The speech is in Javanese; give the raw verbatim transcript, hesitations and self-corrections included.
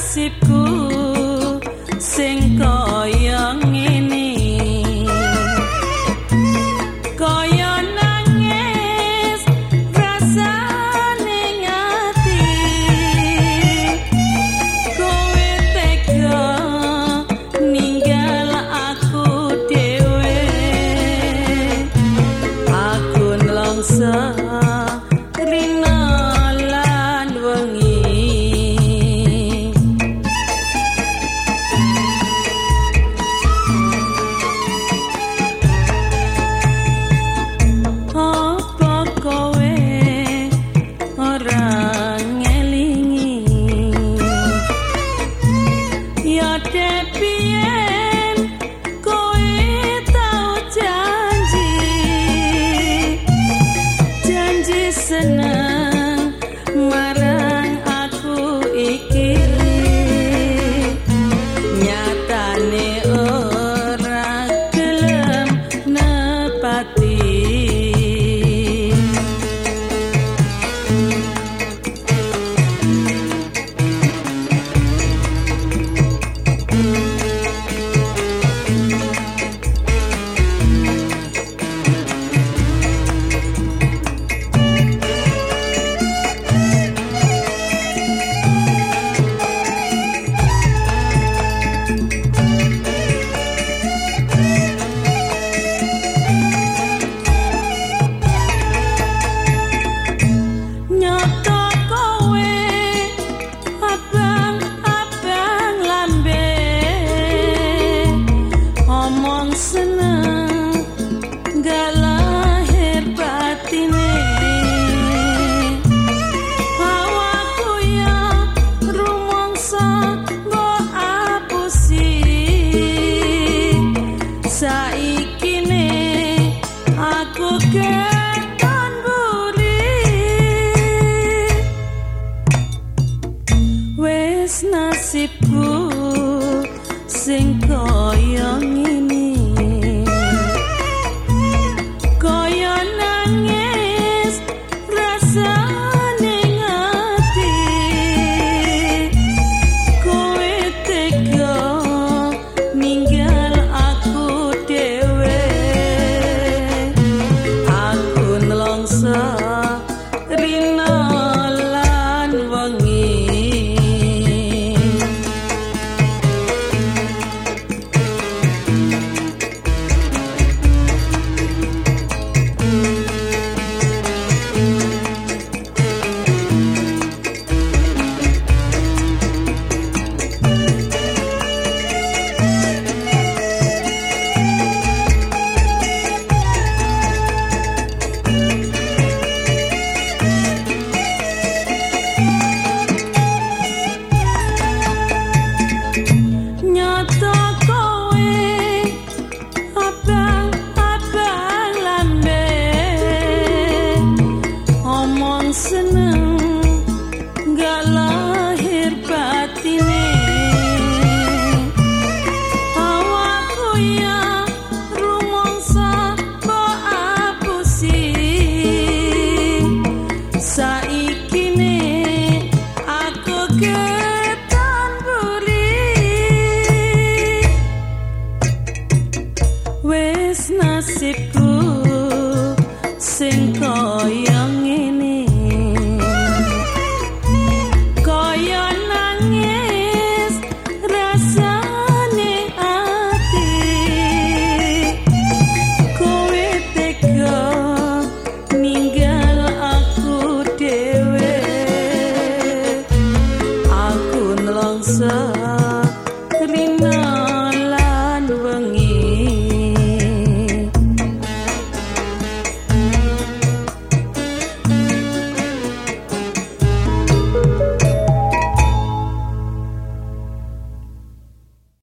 nasibku sing kaya ngene kaya nangis rasane ngati kowe tega ninggal aku dhewe aku nelongso rina lan wengi seneng marang aku iki nyatane ora gelem nepati seneng gak lahir batine awakku ya rumangsa mbok apusi saiki ne aku keton buri wes nasibku sing kaya ngene kaya nangis rasane ngati kowe tega ninggal aku dhewe aku nelongso rina lan wengi seneng gak lahir batine awakku ya rumangsa mbok apusi saiki ne aku keton buri wes nasibku sing kaya